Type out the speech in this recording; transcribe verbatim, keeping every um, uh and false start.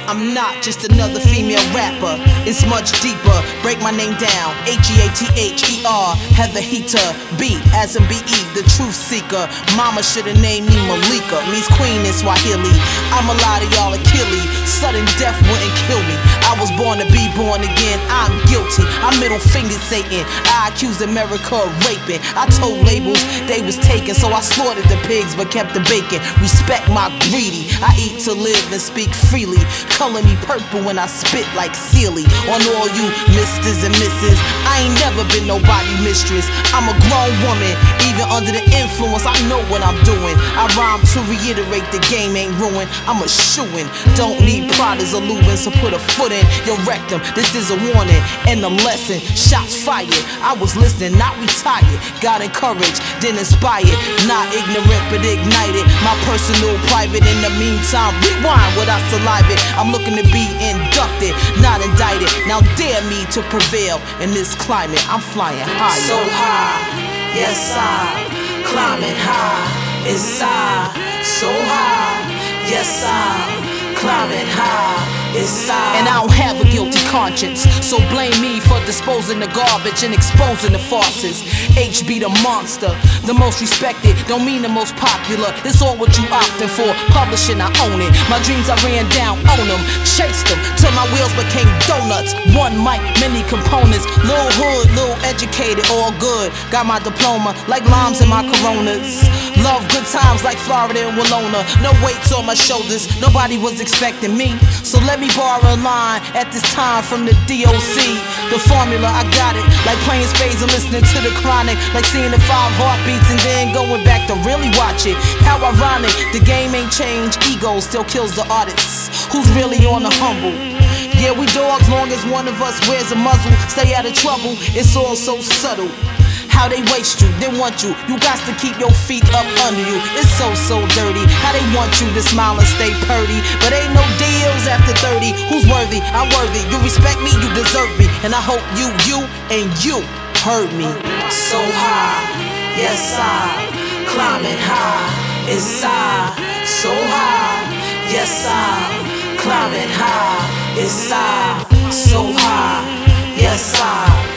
I'm not just another female rapper, it's much deeper. Break my name down, H E A T H E R, Heather Heater, B as in B E, the truth seeker. Mama should've named me Malika, means queen in Swahili. I'm a lot of y'all Achilles, sudden death wouldn't kill me. I was born to be born again, I'm guilty. I middle fingered Satan, I accused America of raping. I told labels they was taken, so I slaughtered the pigs but kept the bacon. Respect my greedy, I eat to live and speak freely. Color me purple when I spit like Sealy. On all you misters and misses, I ain't never been nobody's mistress. I'm a grown woman, even under the influence, I know what I'm doing. I rhyme to reiterate the game ain't ruined, I'm a shoo-in. Don't need Pradas or Lubins to put a foot in your rectum. This is a warning and a lesson. Shots fired, I was listening, not retired. Got encouraged, then inspired. Not ignorant but ignited. My personal private, in the meantime, rewind without saliva. I'm looking to be inducted, not indicted. Now dare me to prevail in this climate. I'm flying high. So high, yes I, climbing high, it's I. So high, yes I, climbing high, it's I. And I don't have a guilty conscience, so blame me for disposing the garbage and exposing the farces. H be the monster, the most respected, don't mean the most popular. It's all what you opting for, publishing I own it. My dreams I ran down, own them, chased them, till my wheels became donuts. One mic, many components, little hood, little educated, all good. Got my diploma, like limes in my Coronas. Love good times like Florida and Willona. No weights on my shoulders, nobody was expecting me. So let me borrow a line at this time from the D O C. The formula, I got it, like playing spades and listening to the Chronic. Like seeing the five heartbeats and then going back to really watch it. How ironic, the game ain't changed, ego still kills the artists. Who's really on the humble? Yeah, we dogs long as one of us wears a muzzle. Stay out of trouble, it's all so subtle. How they waste you, they want you. You got to keep your feet up under you. It's so, so dirty. How they want you to smile and stay purty. But ain't no deals after thirty. Who's worthy? I'm worthy. You respect me, you deserve me. And I hope you, you, and you heard me. So high, yes I, climbing high, it's I. So high, yes I, climbing high, it's I. So high, yes I.